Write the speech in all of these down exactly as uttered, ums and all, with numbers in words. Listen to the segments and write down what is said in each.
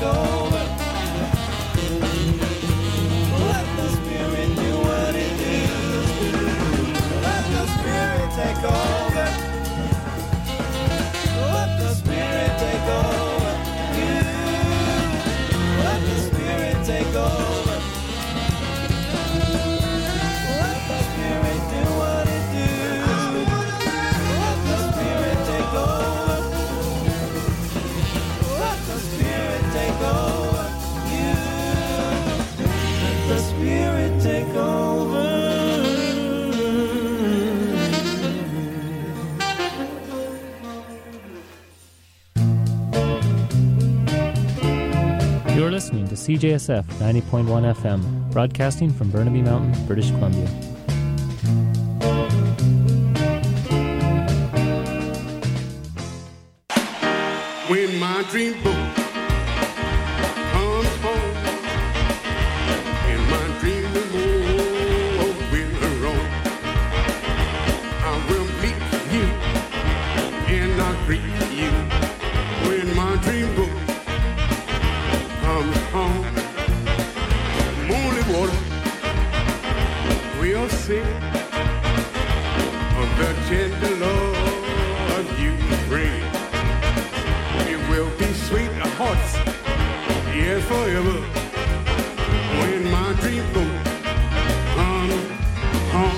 over. Let the Spirit do what it do. Let the Spirit take over. Let the Spirit take over. You. Let the Spirit take over. Let the Spirit do what it do. Let the Spirit take over. Let the Spirit take over. You. Let the Spirit take over. You're listening to C J S F ninety point one F M, broadcasting from Burnaby Mountain, British Columbia. When my dream boat comes home and my dream boat will roam, I will meet you and I'll greet you. When my dream boat comes home, moonlit water will sing of the gentle love you bring. It will be sweet hearts, yes, forever. When my dream boat comes home.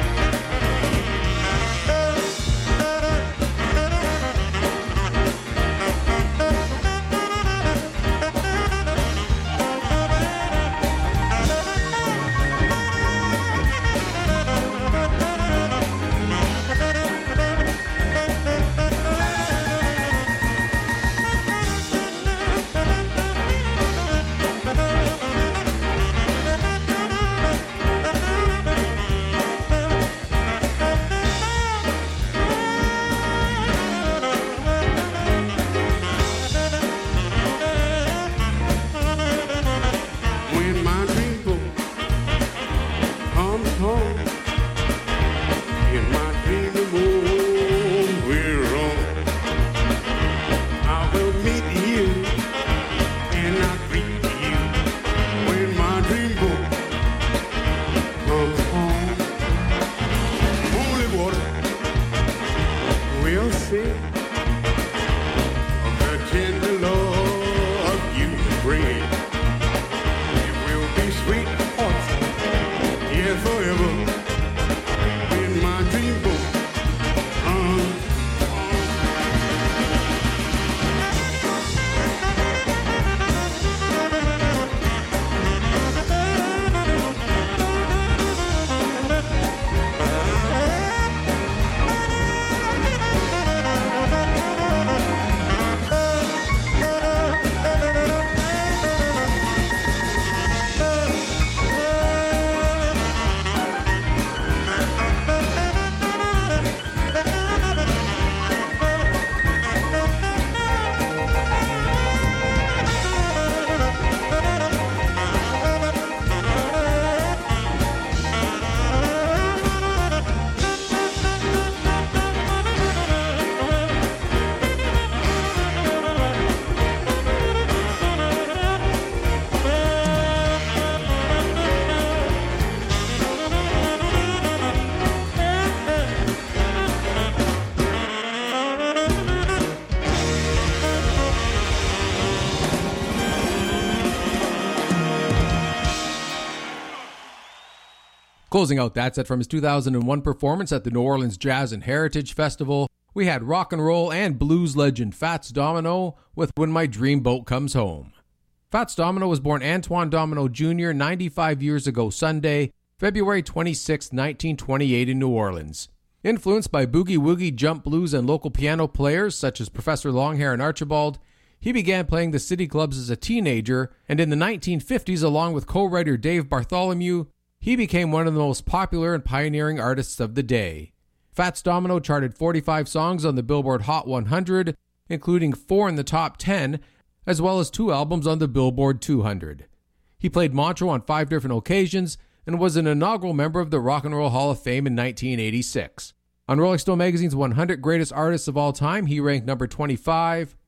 When my dream boat comes home, in my dream boat we're on, I will meet you and I'll greet you. When my dream boat comes home, holy water will sing of the gentle love you bring. It will be sweet hearts, yes, forever. When my dream boat comes Closing out that set from his two thousand one performance at the New Orleans Jazz and Heritage Festival, we had rock and roll and blues legend Fats Domino with When My Dream Boat Comes Home. Fats Domino was born Antoine Domino Junior ninety-five years ago Sunday, February twenty-sixth, nineteen twenty-eight in New Orleans. Influenced by boogie-woogie, jump blues, and local piano players such as Professor Longhair and Archibald, he began playing the city clubs as a teenager, and in the nineteen fifties, along with co-writer Dave Bartholomew, he became one of the most popular and pioneering artists of the day. Fats Domino charted forty-five songs on the Billboard Hot one hundred, including four in the top ten, as well as two albums on the Billboard two hundred. He played Montreux on five different occasions and was an inaugural member of the Rock and Roll Hall of Fame in nineteen eighty-six. On Rolling Stone magazine's one hundred Greatest Artists of All Time, he ranked number twenty-five.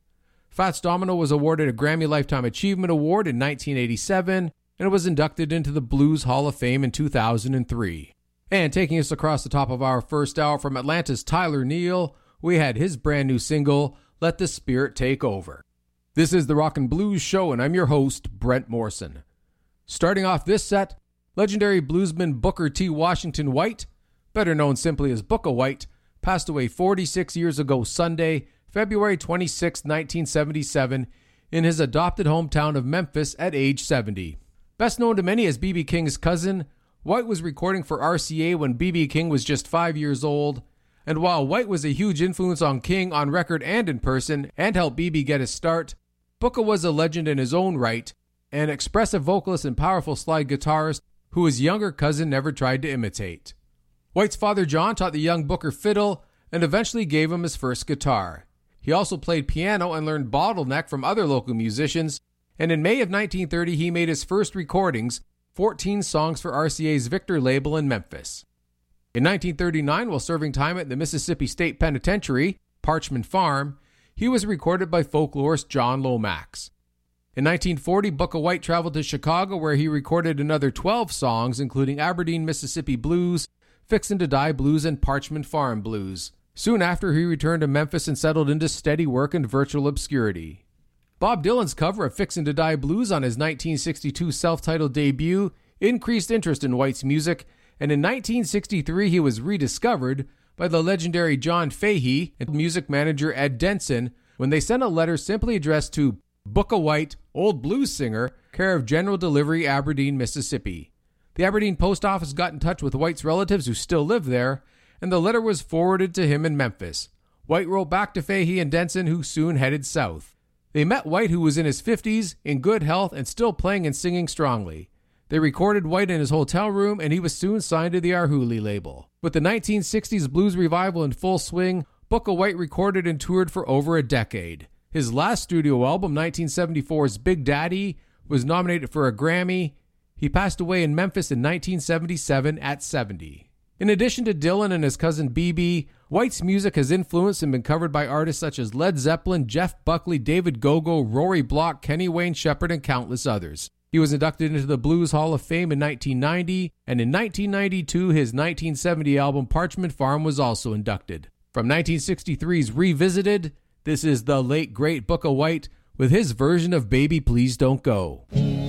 Fats Domino was awarded a Grammy Lifetime Achievement Award in nineteen eighty-seven and was inducted into the Blues Hall of Fame in two thousand three. And taking us across the top of our first hour from Atlanta's Tyler Neal, we had his brand new single, Let the Spirit Take Over. This is the Rock and Blues Show, and I'm your host, Brent Morrison. Starting off this set, legendary bluesman Booker T. Washington White, better known simply as Booka White, passed away forty-six years ago Sunday, February twenty-sixth, nineteen seventy-seven, in his adopted hometown of Memphis at age seventy. Best known to many as B B. King's cousin, White was recording for R C A when B B. King was just five years old, and while White was a huge influence on King on record and in person and helped B B get his start, Booka was a legend in his own right, an expressive vocalist and powerful slide guitarist who his younger cousin never tried to imitate. White's father John taught the young Booker fiddle and eventually gave him his first guitar. He also played piano and learned bottleneck from other local musicians, and in May of nineteen thirty he made his first recordings, fourteen songs for R C A's Victor label in Memphis. In nineteen thirty-nine, while serving time at the Mississippi State Penitentiary, Parchman Farm, he was recorded by folklorist John Lomax. In nineteen forty, Booka White traveled to Chicago where he recorded another twelve songs, including Aberdeen, Mississippi Blues, Fixin' to Die Blues, and Parchman Farm Blues. Soon after, he returned to Memphis and settled into steady work and virtual obscurity. Bob Dylan's cover of Fixin' to Die Blues on his nineteen sixty-two self-titled debut increased interest in White's music, and in nineteen sixty-three he was rediscovered by the legendary John Fahey and music manager Ed Denson when they sent a letter simply addressed to Booka White, Old Blues Singer, care of General Delivery, Aberdeen, Mississippi. The Aberdeen post office got in touch with White's relatives who still lived there, and the letter was forwarded to him in Memphis. White wrote back to Fahey and Denson, who soon headed south. They met White, who was in his fifties, in good health, and still playing and singing strongly. They recorded White in his hotel room, and he was soon signed to the Arhoolie label. With the nineteen sixties blues revival in full swing, Booka White recorded and toured for over a decade. His last studio album, nineteen seventy-four's Big Daddy, was nominated for a Grammy. He passed away in Memphis in nineteen seventy-seven at seventy. In addition to Dylan and his cousin B B, White's music has influenced and been covered by artists such as Led Zeppelin, Jeff Buckley, David Gogo, Rory Block, Kenny Wayne Shepherd, and countless others. He was inducted into the Blues Hall of Fame in nineteen ninety, and in nineteen ninety-two, his nineteen seventy album Parchman Farm was also inducted. From nineteen sixty-three's Revisited, this is the late great Booka White with his version of Baby Please Don't Go.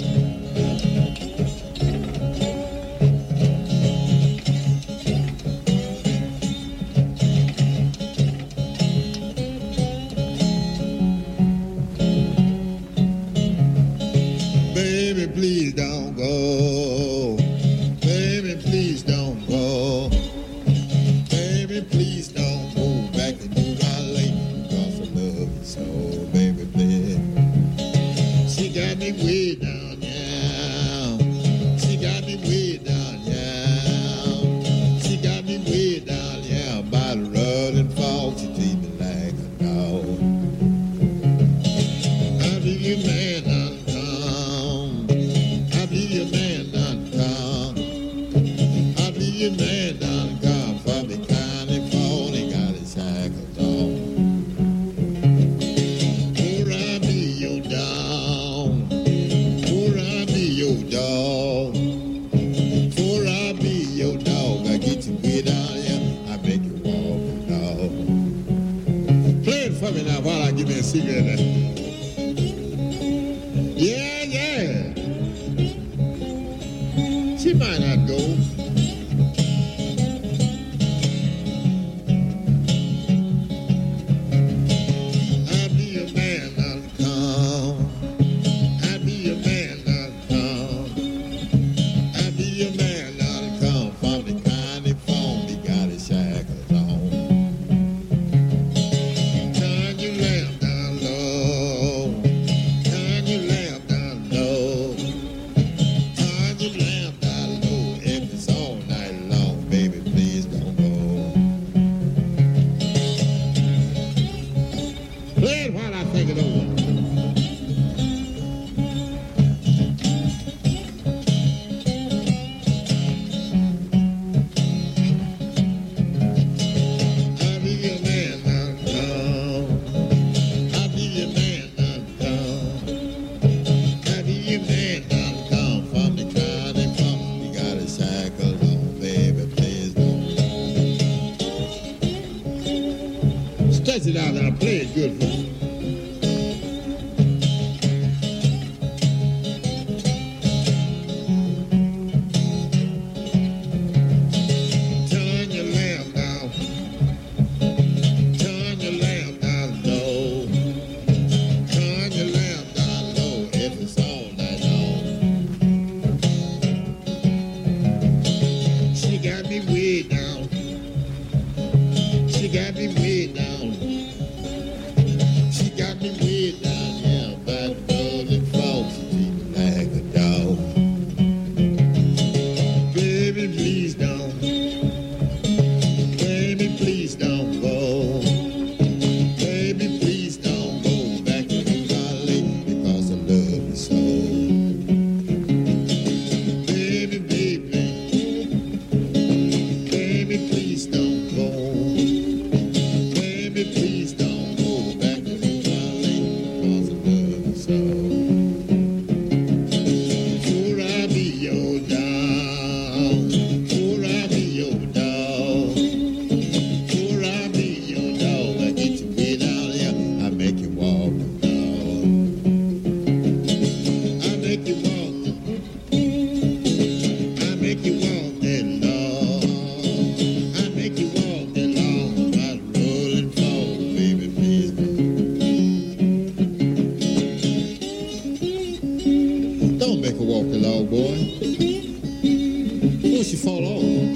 Please don't go. Baby, please don't go. Baby, please don't go back to New Orleans because I love you so, baby, please. She got me way down now. She got me way down now. She got me way down, yeah, by the road and fall. She treat me like a dog. I be your man, I'm your man done come. I be your man done come. For the kind of phone he got his shackles on. For I be your dog. For I be your dog. For I be your dog. I get you way down here. I make you walk, dog. Play it for me now while I give me a cigarette. Yeah, yeah. She might not go. I be a man that'll come. I be a man that'll come. I be a man that'll come from the kind of phone he got his shackles on. Turn your lamp down low. Turn your lamp down low. Turn your lamp down low. If it's all night long, baby, please don't go. Play it while I think it over. I be your man now, come. I be your man ahead, good folks. Turn your lamp down. Turn your lamp down low. Turn your lamp down low if it's all night long. She got me way down. She got me way down. She got me way down, yeah, by the golden falls, treat me like a dog. Baby, please don't. Baby, please don't go. Baby, please don't go back to Raleigh because I love you so. Baby, baby, baby, please don't go. Baby, please don't go back to Raleigh because I love you so. For I be your dog. For I be your dog. For I be your dog. I get you way down there. I make you walk the dog. I make you walk the I make you walk that long. I make you walk that long by the rolling fall, baby, please. Don't make her walk the log, boy. Before she fall off.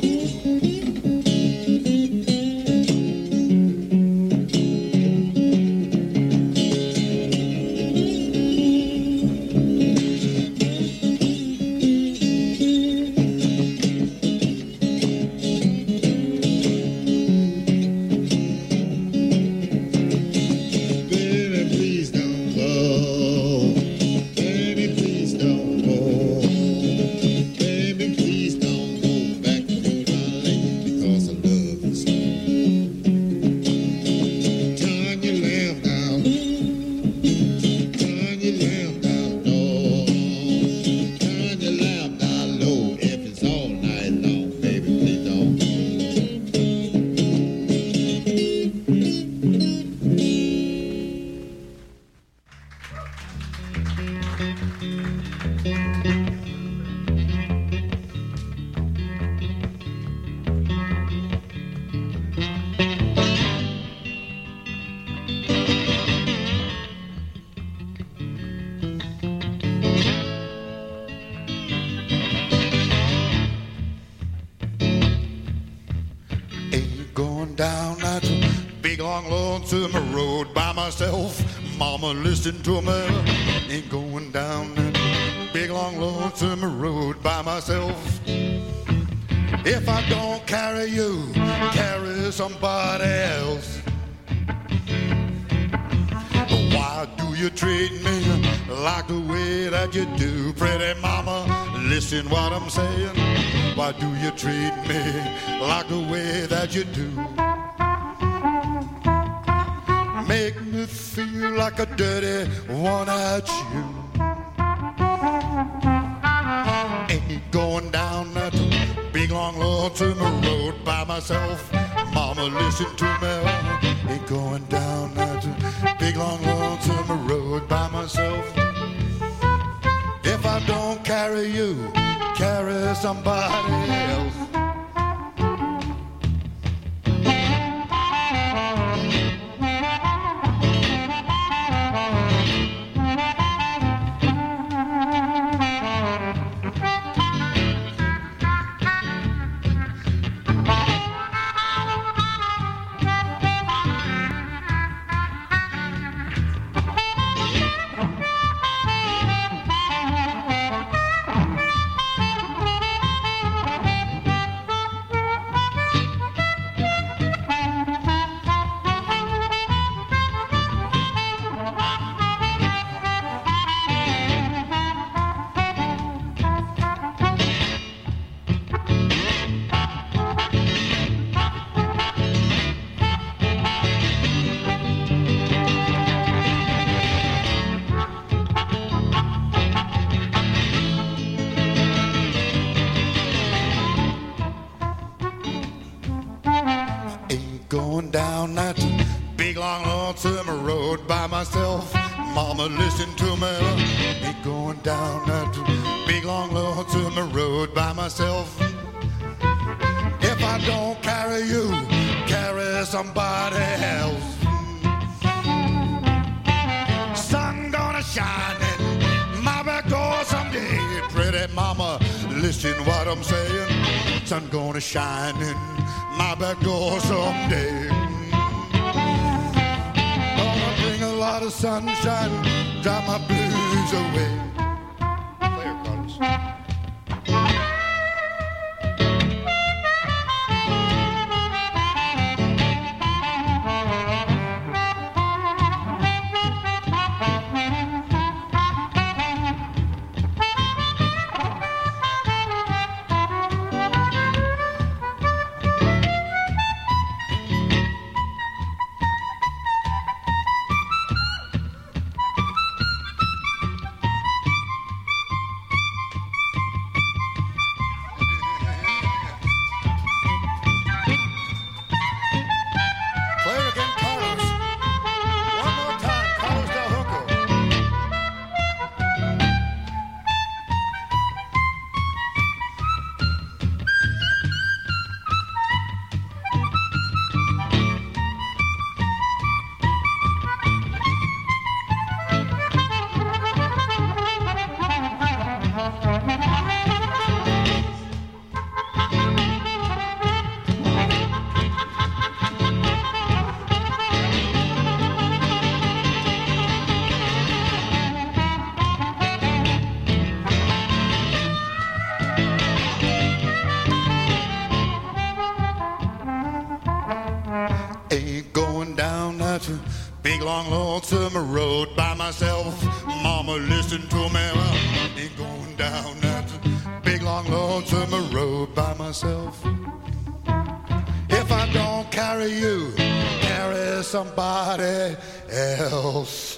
Baby, please don't go. Baby, please don't go. Baby, please don't go back to Raleigh because I love you so. Turn your lamp down. Turn your lamp down low. Turn your lamp down low if it's all night long. Baby, please don't go. Ain't going down that big long lonesome road by myself. Mama, listen to me. Ain't going down that big long lonesome road by myself. If I don't carry you, carry somebody else. Why do you treat me like the way that you do, pretty mama? Listen what I'm saying. Why do you treat me like the way that you do? Make me feel like a dirty one-eyed shoe. Ain't going down that big long lonesome road by myself. Mama, listen to me. Ain't going down that big long lonesome road by myself. If I don't carry you, carry somebody else. road by myself. Mama, listen to me. Ain't going down that big long lonesome road by myself. If I don't carry you, carry somebody else. Sun gonna shine in my back door someday. Pretty mama, listen what I'm saying. Sun gonna shine in my back door someday. Gonna bring a lot of sunshine, drive my blues away. Play it, Carlos. Big long lonesome road by myself. Mama, listen to me. Well, ain't going down that big long lonesome road by myself. If I don't carry you, carry somebody else.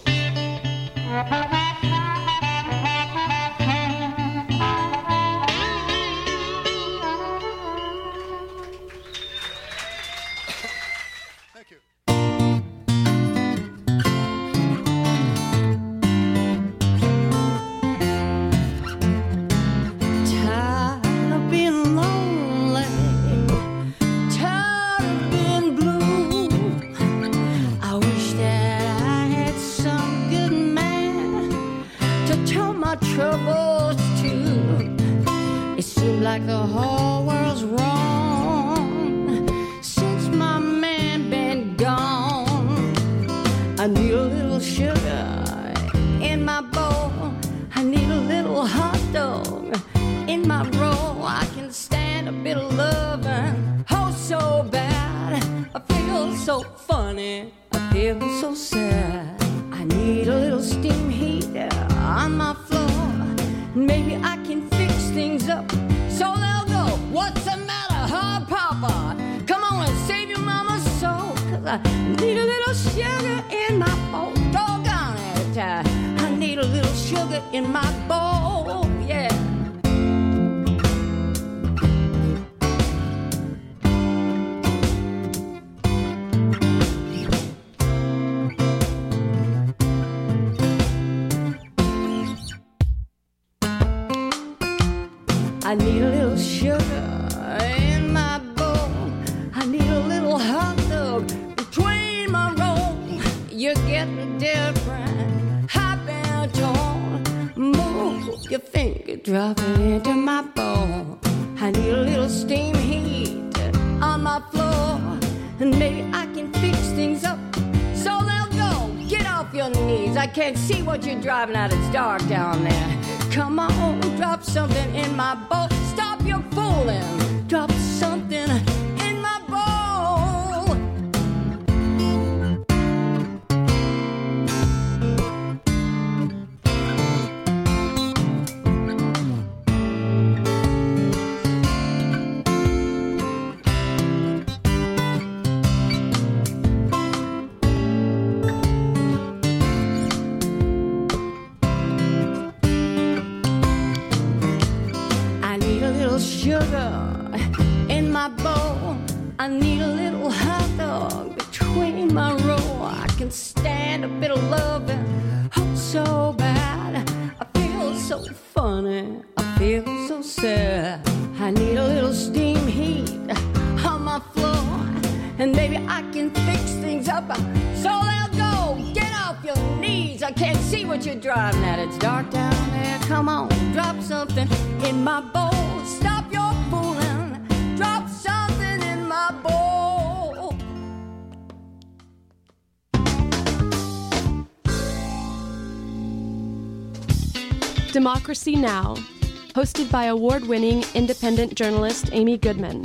I need a little sugar in my bowl. I need a little hot dog between my rolls. You're getting different, hop and torn. Move your finger, drop it into my bowl. I need a little steam heat on my floor, and maybe I can fix things up so they'll go. Get off your knees, I can't see what you're driving at, it's dark down there. Come on, drop something in my bowl. Stop your fooling. Drop something in my bowl. Sugar in my bowl. I need a little hot dog between my roll. I can stand stand a bit of loving. Oh, so bad. I feel so funny. I feel so sad. I need a little steam heat on my floor, and maybe I can fix things up so they'll go. Get off your knees. I can't see what you're driving at. It's dark down there. Come on, drop something in my bowl. Stop your fooling. Drop something in my bowl. Democracy Now!, hosted by award-winning independent journalist Amy Goodman.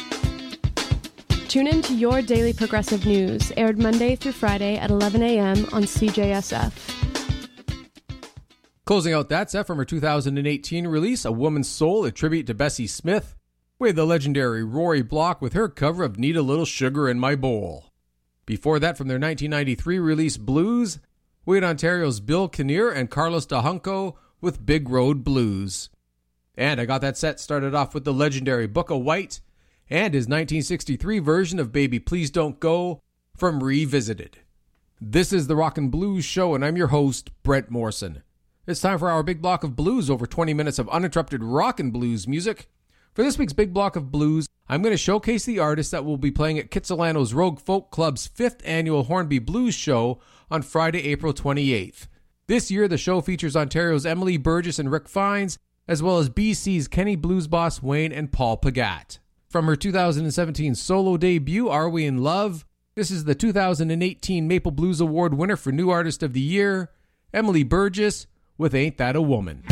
Tune in to Your Daily Progressive News, aired Monday through Friday at eleven a.m. on C J S F. Closing out that set from her two thousand eighteen release, A Woman's Soul, a tribute to Bessie Smith, we had the legendary Rory Block with her cover of Need a Little Sugar in My Bowl. Before that, from their nineteen ninety-three release Blues, we had Ontario's Bill Kinnear and Carlos DeHunco with Big Road Blues. And I got that set started off with the legendary Bukka White and his nineteen sixty-three version of Baby Please Don't Go from Revisited. This is the Rockin' Blues Show, and I'm your host, Brent Morrison. It's time for our big block of blues, over twenty minutes of uninterrupted rockin' blues music. For this week's big block of blues, I'm going to showcase the artists that will be playing at Kitsilano's Rogue Folk Club's fifth annual Hornby Blues Show on Friday, April twenty-eighth. This year, the show features Ontario's Emily Burgess and Rick Fines, as well as B C's Kenny Blues Boss Wayne and Paul Pagat. From her two thousand seventeen solo debut, Are We in Love? This is the two thousand eighteen Maple Blues Award winner for New Artist of the Year, Emily Burgess, with Ain't That a Woman.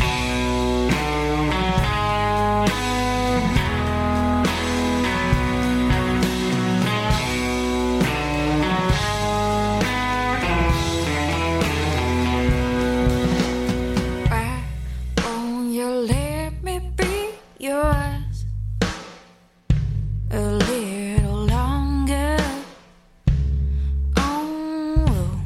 Yours a little longer. Oh,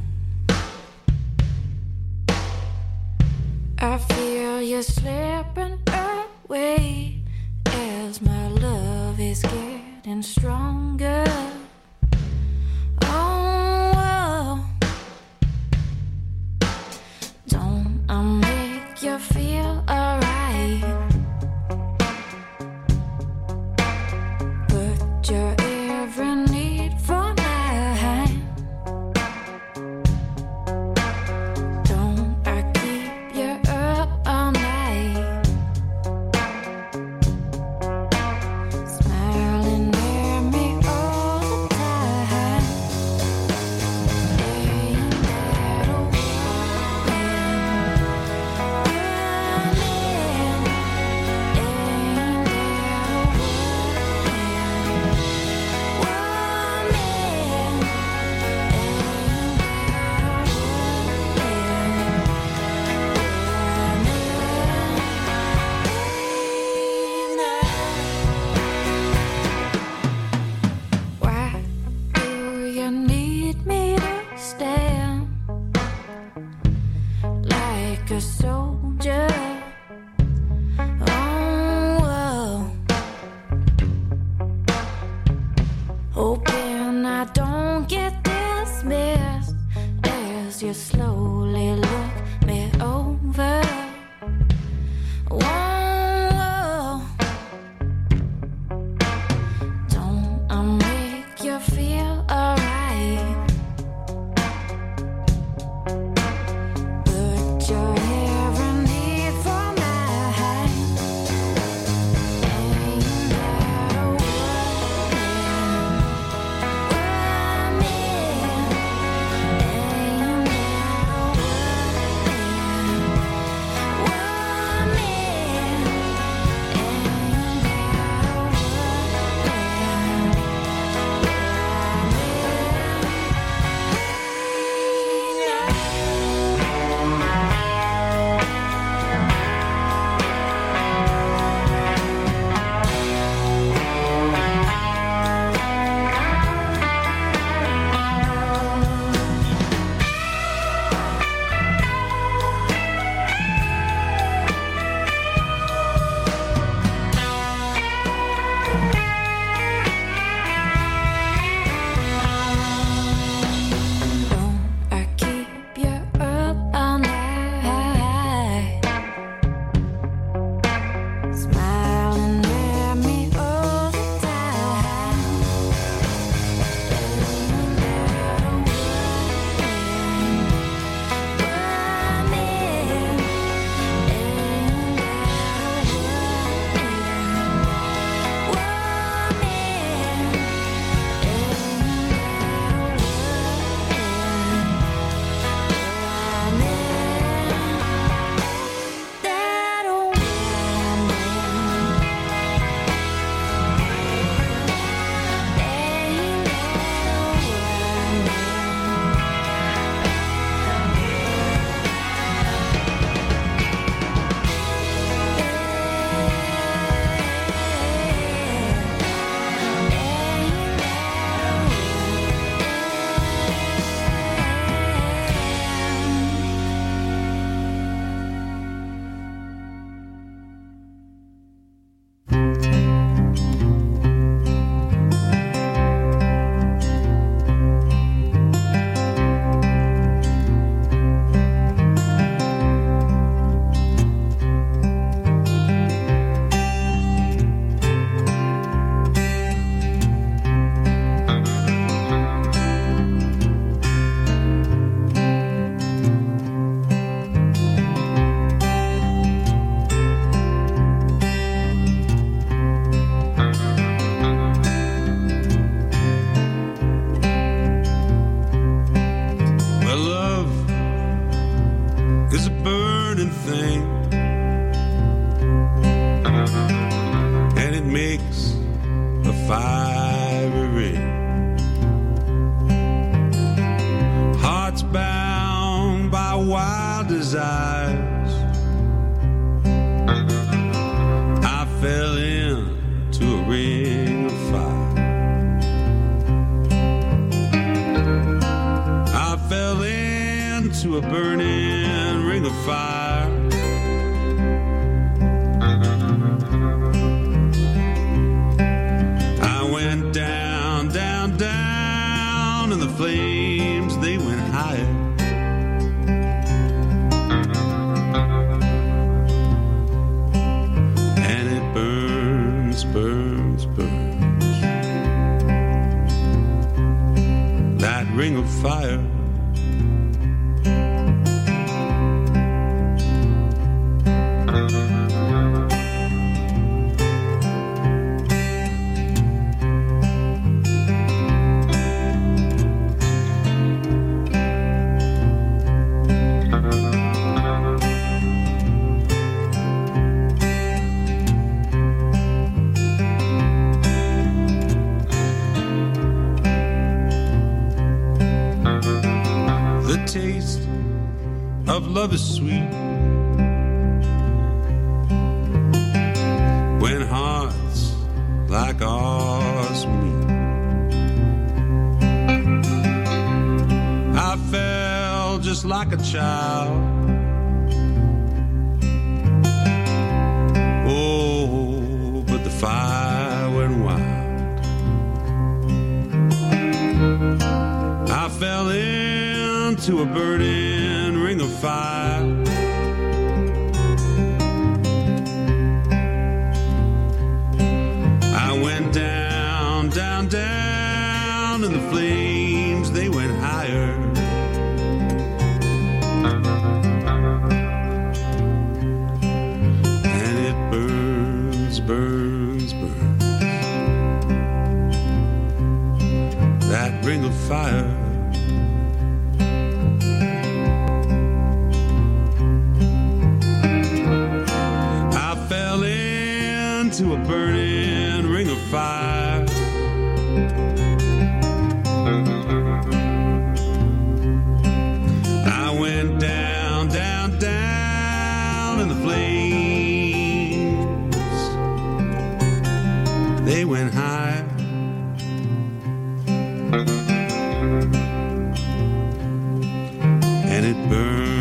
I feel you slipping away as my love is getting stronger. Oh, don't I make you feel alright? Your every need for mine. Don't I keep you up all night, smiling near me all the time. Ain't that a woman? Ain't that a woman? Why do you need me to stand like a soldier? Oh, hoping I don't get dismissed as you slowly look me over. Whoa, don't I make you feel alright? But your every need for mine. Ain't that a woman? Woman, ain't that a woman? is a burning thing, and it makes a fiery ring. Hearts bound by wild desires, I fell into a ring of fire. I fell into a burning ring of fire. I went down, down, down, and the flames, they went higher. And it burns, burns, burns, that ring of fire. Love is sweet when hearts like ours meet. I fell just like a child. Oh, but the fire went wild. I fell into a burning ring of fire. I went down, down, down, and the flames, they went higher. And it burns, burns, burns, that ring of fire. To a burning ring of fire. I went down, down, down, and the flames, they went high.